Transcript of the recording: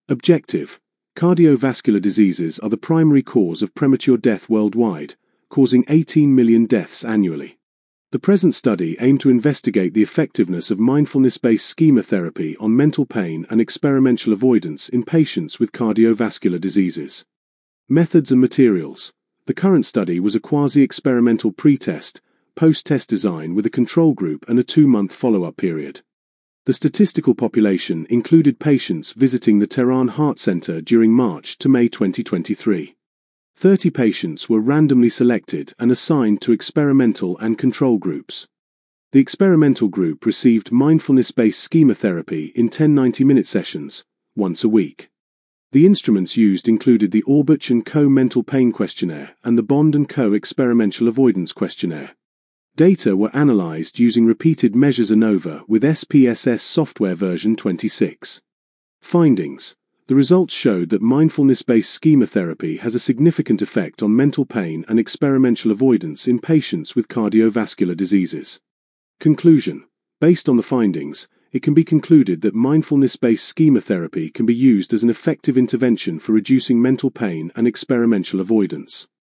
Objective: cardiovascular diseases are the primary cause of premature death worldwide, causing 18 million deaths annually. The present study aimed to investigate the effectiveness of mindfulness-based schema therapy on mental pain and experimental avoidance in patients with cardiovascular diseases. Methods and materials. The current study was a quasi-experimental pre-test, post-test design with a control group and a 2-month follow-up period. The statistical population included patients visiting the Tehran Heart Center during March to May 2023. 30 patients were randomly selected and assigned to experimental and control groups. The experimental group received mindfulness-based schema therapy in 10 90-minute sessions, once a week. The instruments used included the Orbach & Co. Mental Pain Questionnaire and the Bond & Co. Experimental Avoidance Questionnaire. Data were analyzed using repeated measures ANOVA with SPSS software version 26. Findings. The results showed that mindfulness-based schema therapy has a significant effect on mental pain and experimental avoidance in patients with cardiovascular diseases. Conclusion. Based on the findings, it can be concluded that mindfulness-based schema therapy can be used as an effective intervention for reducing mental pain and experimental avoidance.